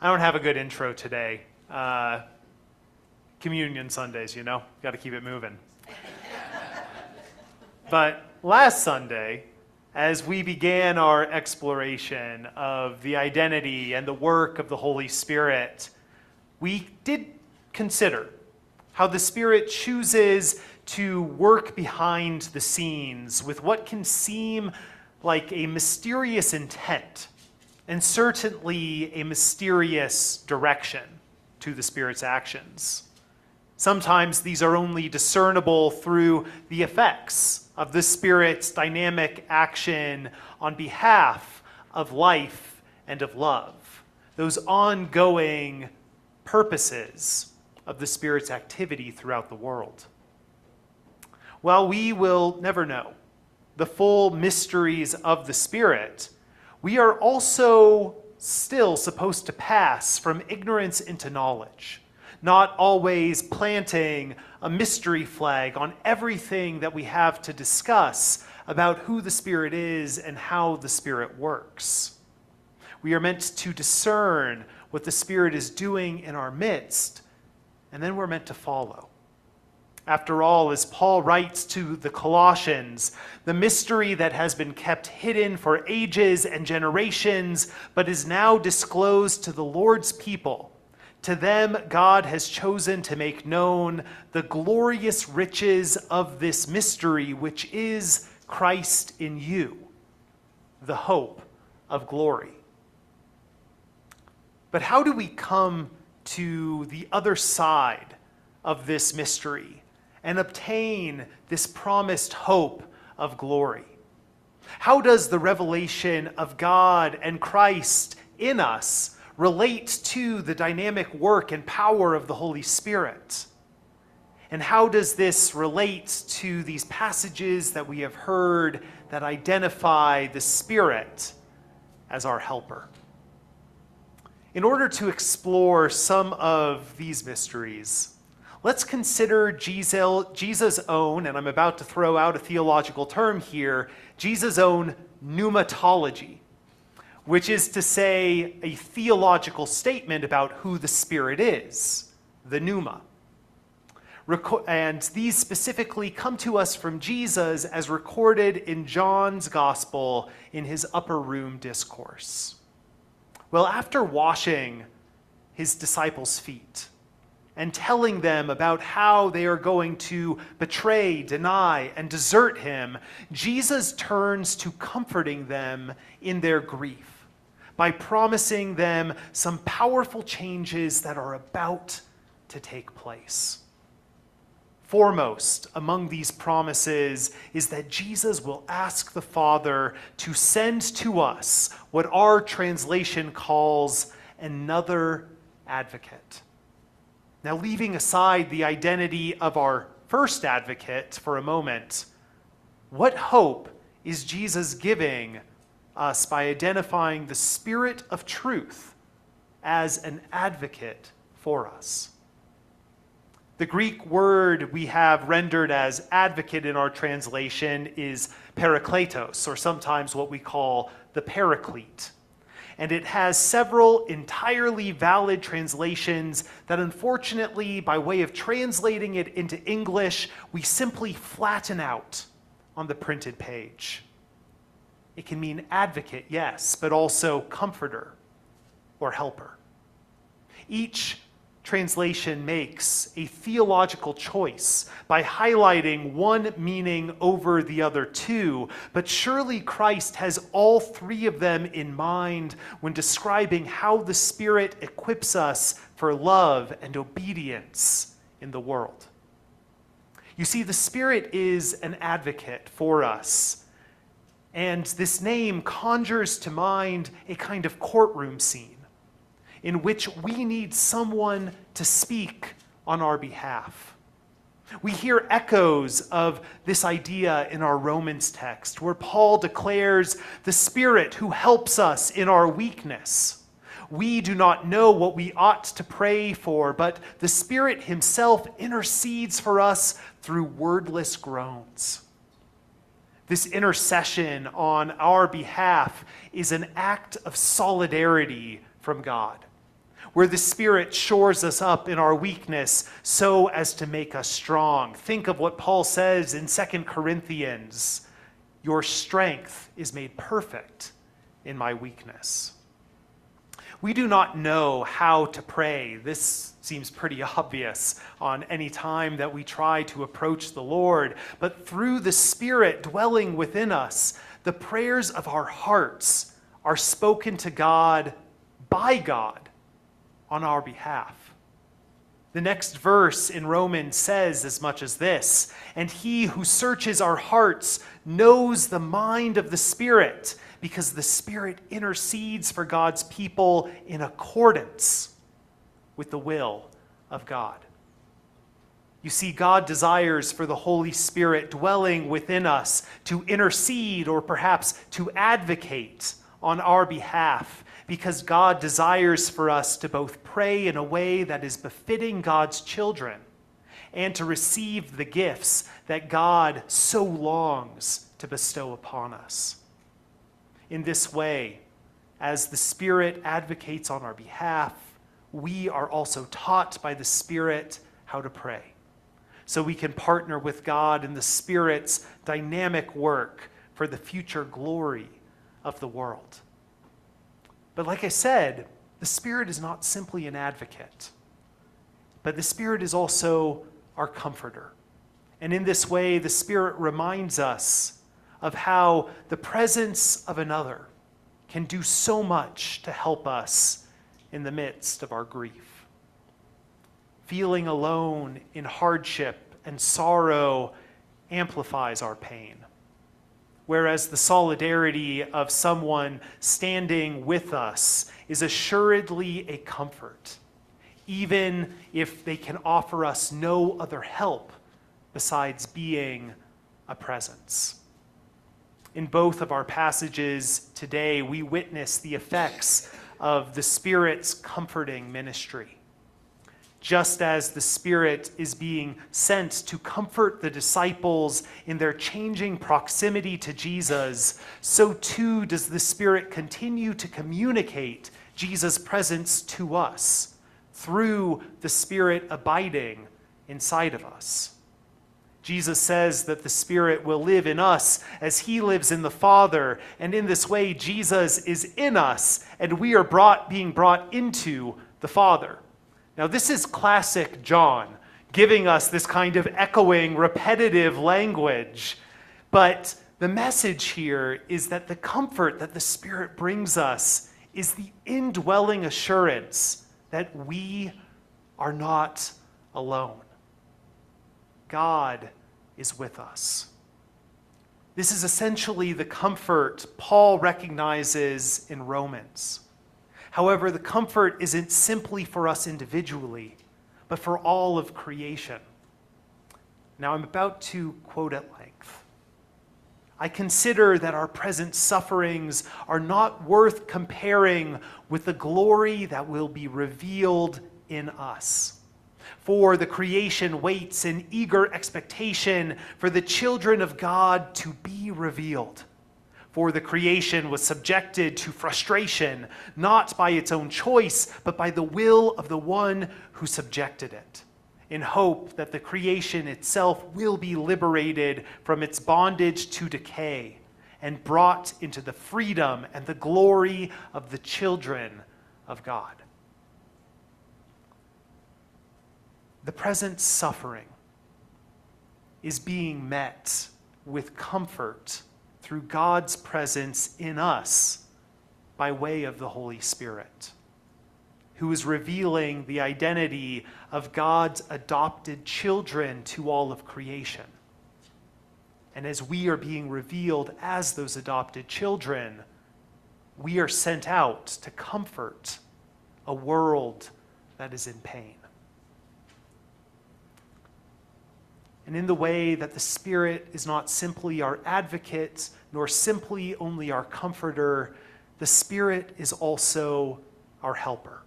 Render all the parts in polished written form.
I don't have a good intro today. Communion Sundays, got to keep it moving. But last Sunday, as we began our exploration of the identity and the work of the Holy Spirit, we did consider how the Spirit chooses to work behind the scenes with what can seem like a mysterious intent and certainly a mysterious direction to the Spirit's actions. Sometimes these are only discernible through the effects of the Spirit's dynamic action on behalf of life and of love, those ongoing purposes of the Spirit's activity throughout the world. While we will never know the full mysteries of the Spirit, we are also still supposed to pass from ignorance into knowledge, not always planting a mystery flag on everything that we have to discuss about who the Spirit is and how the Spirit works. We are meant to discern what the Spirit is doing in our midst, and then we're meant to follow. After all, as Paul writes to the Colossians, the mystery that has been kept hidden for ages and generations, but is now disclosed to the Lord's people, to them God has chosen to make known the glorious riches of this mystery, which is Christ in you, the hope of glory. But how do we come to the other side of this mystery and obtain this promised hope of glory? How does the revelation of God and Christ in us relate to the dynamic work and power of the Holy Spirit? And how does this relate to these passages that we have heard that identify the Spirit as our helper? In order to explore some of these mysteries, let's consider Jesus' own, and I'm about to throw out a theological term here, Jesus' own pneumatology, which is to say a theological statement about who the Spirit is, the pneuma. And these specifically come to us from Jesus as recorded in John's Gospel in his upper room discourse. Well, after washing his disciples' feet and telling them about how they are going to betray, deny, and desert him, Jesus turns to comforting them in their grief by promising them some powerful changes that are about to take place. Foremost among these promises is that Jesus will ask the Father to send to us what our translation calls another advocate. Now, leaving aside the identity of our first advocate for a moment, what hope is Jesus giving us by identifying the Spirit of truth as an advocate for us? The Greek word we have rendered as advocate in our translation is parakletos, or sometimes what we call the paraclete. And it has several entirely valid translations that unfortunately, by way of translating it into English, we simply flatten out on the printed page. It can mean advocate, yes, but also comforter or helper. Each translation makes a theological choice by highlighting one meaning over the other two, but surely Christ has all three of them in mind when describing how the Spirit equips us for love and obedience in the world. You see, the Spirit is an advocate for us, and this name conjures to mind a kind of courtroom scene in which we need someone to speak on our behalf. We hear echoes of this idea in our Romans text, where Paul declares the Spirit who helps us in our weakness. We do not know what we ought to pray for, but the Spirit himself intercedes for us through wordless groans. This intercession on our behalf is an act of solidarity from God. where the Spirit shores us up in our weakness so as to make us strong. Think of what Paul says in 2 Corinthians, "Your strength is made perfect in my weakness." We do not know how to pray. This seems pretty obvious on any time that we try to approach the Lord. But through the Spirit dwelling within us, the prayers of our hearts are spoken to God by God on our behalf. The next verse in Romans says as much as this, "And he who searches our hearts knows the mind of the Spirit, because the Spirit intercedes for God's people in accordance with the will of God." You see, God desires for the Holy Spirit dwelling within us to intercede or perhaps to advocate on our behalf, because God desires for us to both pray in a way that is befitting God's children and to receive the gifts that God so longs to bestow upon us. In this way, as the Spirit advocates on our behalf, we are also taught by the Spirit how to pray, so we can partner with God in the Spirit's dynamic work for the future glory of the world. But like I said, the Spirit is not simply an advocate, but the Spirit is also our comforter. And in this way, the Spirit reminds us of how the presence of another can do so much to help us in the midst of our grief. Feeling alone in hardship and sorrow amplifies our pain, whereas the solidarity of someone standing with us is assuredly a comfort, even if they can offer us no other help besides being a presence. In both of our passages today, we witness the effects of the Spirit's comforting ministry. Just as the Spirit is being sent to comfort the disciples in their changing proximity to Jesus, so too does the Spirit continue to communicate Jesus' presence to us through the Spirit abiding inside of us. Jesus says that the Spirit will live in us as he lives in the Father, and in this way Jesus is in us and we are being brought into the Father. Now this is classic John, giving us this kind of echoing, repetitive language, but the message here is that the comfort that the Spirit brings us is the indwelling assurance that we are not alone. God is with us. This is essentially the comfort Paul recognizes in Romans. However, the comfort isn't simply for us individually, but for all of creation. Now, I'm about to quote at length. "I consider that our present sufferings are not worth comparing with the glory that will be revealed in us. For the creation waits in eager expectation for the children of God to be revealed. For the creation was subjected to frustration, not by its own choice, but by the will of the one who subjected it, in hope that the creation itself will be liberated from its bondage to decay and brought into the freedom and the glory of the children of God." The present suffering is being met with comfort through God's presence in us by way of the Holy Spirit, who is revealing the identity of God's adopted children to all of creation. And as we are being revealed as those adopted children, we are sent out to comfort a world that is in pain. And in the way that the Spirit is not simply our advocate, nor simply only our comforter, the Spirit is also our helper.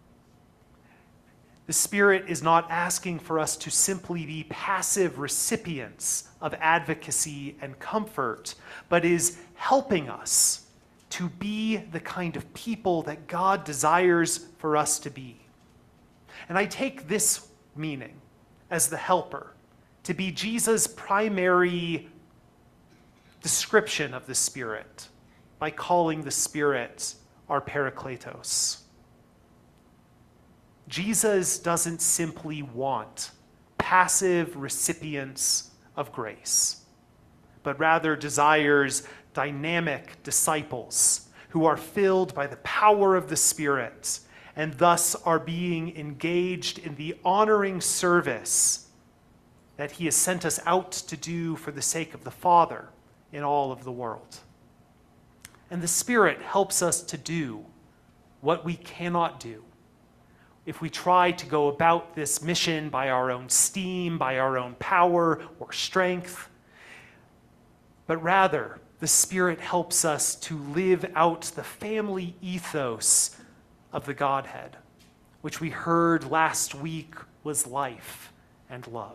The Spirit is not asking for us to simply be passive recipients of advocacy and comfort, but is helping us to be the kind of people that God desires for us to be. And I take this meaning as the helper to be Jesus' primary description of the Spirit by calling the Spirit our Parakletos. Jesus doesn't simply want passive recipients of grace, but rather desires dynamic disciples who are filled by the power of the Spirit and thus are being engaged in the honoring service that he has sent us out to do for the sake of the Father in all of the world. And the Spirit helps us to do what we cannot do if we try to go about this mission by our own steam, by our own power or strength. But rather, the Spirit helps us to live out the family ethos of the Godhead, which we heard last week was life and love.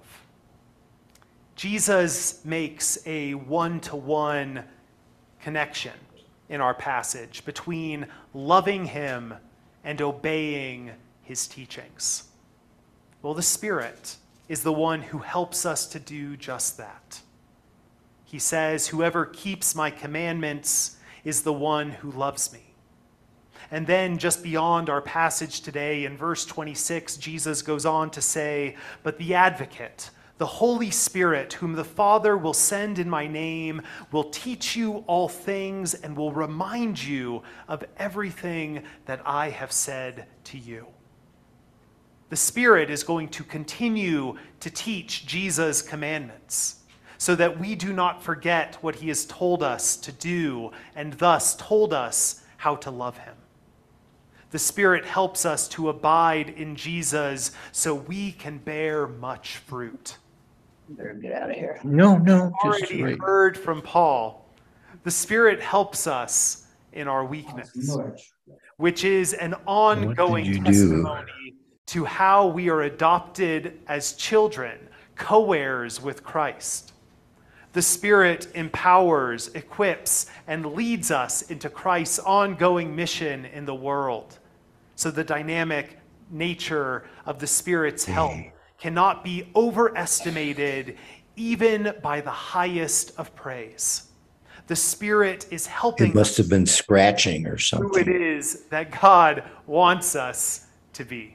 Jesus makes a one-to-one connection in our passage between loving him and obeying his teachings. Well, the Spirit is the one who helps us to do just that. He says, "Whoever keeps my commandments is the one who loves me." And then just beyond our passage today, in verse 26, Jesus goes on to say, "But the Advocate, the Holy Spirit, whom the Father will send in my name, will teach you all things and will remind you of everything that I have said to you." The Spirit is going to continue to teach Jesus' commandments so that we do not forget what he has told us to do and thus told us how to love him. The Spirit helps us to abide in Jesus so we can bear much fruit. Better get out of here. No, just Already right. heard from Paul, the Spirit helps us in our weakness, which is an ongoing you do? testimony to how we are adopted as children, co-heirs with Christ. The Spirit empowers, equips, and leads us into Christ's ongoing mission in the world. So the dynamic nature of the Spirit's help cannot be overestimated even by the highest of praise. The Spirit is helping It must us have been scratching or who it something. is that God wants us to be.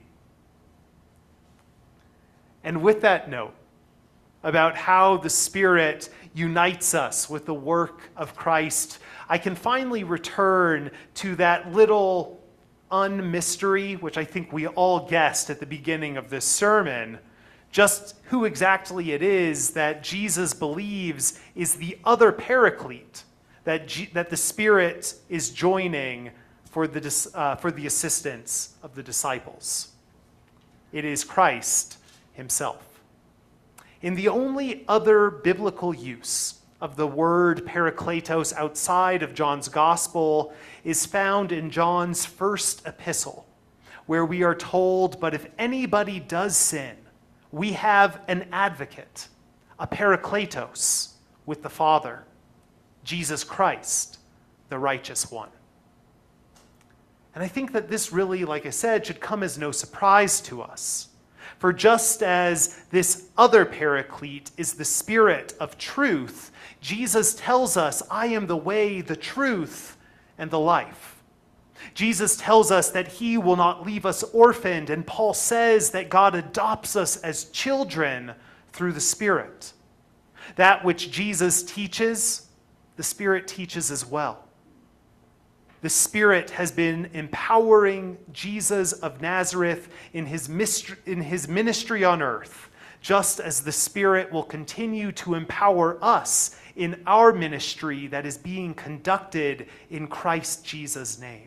And with that note about how the Spirit unites us with the work of Christ, I can finally return to that little unmystery, which I think we all guessed at the beginning of this sermon, just who exactly it is that Jesus believes is the other paraclete that the Spirit is joining for the assistance of the disciples. It is Christ himself. In the only other biblical use of the word parakletos outside of John's gospel is found in John's first epistle, where we are told, "But if anybody does sin, we have an advocate, a parakletos, with the Father, Jesus Christ, the righteous one." And I think that this really, like I said, should come as no surprise to us. For just as this other paraclete is the Spirit of truth, Jesus tells us, "I am the way, the truth, and the life." Jesus tells us that he will not leave us orphaned, and Paul says that God adopts us as children through the Spirit. That which Jesus teaches, the Spirit teaches as well. The Spirit has been empowering Jesus of Nazareth in his ministry on earth, just as the Spirit will continue to empower us in our ministry that is being conducted in Christ Jesus' name.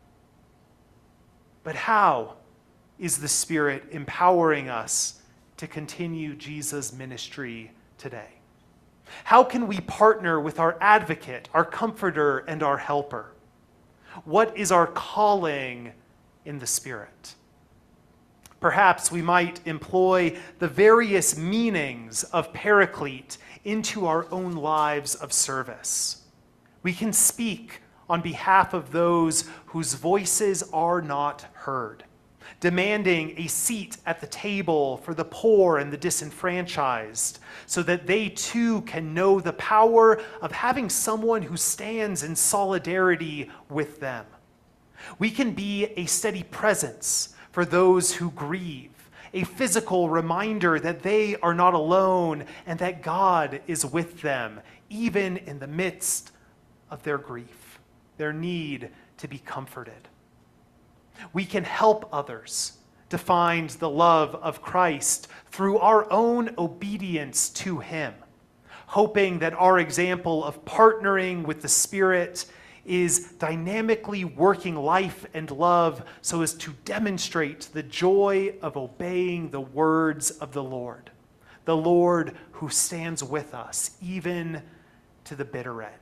But how is the Spirit empowering us to continue Jesus' ministry today? How can we partner with our advocate, our comforter, and our helper? What is our calling in the Spirit? Perhaps we might employ the various meanings of paraclete into our own lives of service. We can speak on behalf of those whose voices are not heard, demanding a seat at the table for the poor and the disenfranchised, so that they too can know the power of having someone who stands in solidarity with them. We can be a steady presence for those who grieve, a physical reminder that they are not alone and that God is with them, even in the midst of their grief, their need to be comforted. We can help others to find the love of Christ through our own obedience to him, hoping that our example of partnering with the Spirit is dynamically working life and love so as to demonstrate the joy of obeying the words of the Lord who stands with us even to the bitter end.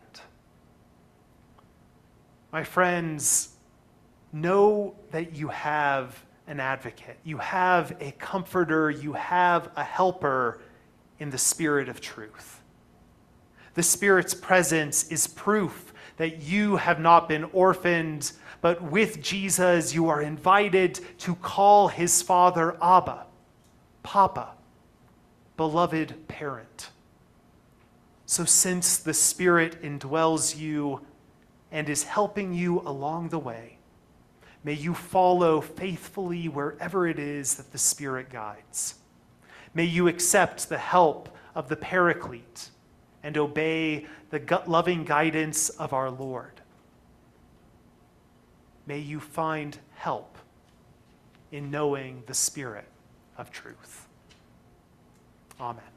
My friends, know that you have an advocate, you have a comforter, you have a helper in the Spirit of truth. The Spirit's presence is proof that you have not been orphaned, but with Jesus you are invited to call his Father Abba, Papa, beloved parent. So since the Spirit indwells you and is helping you along the way, may you follow faithfully wherever it is that the Spirit guides. May you accept the help of the Paraclete and obey the loving guidance of our Lord. May you find help in knowing the Spirit of truth. Amen.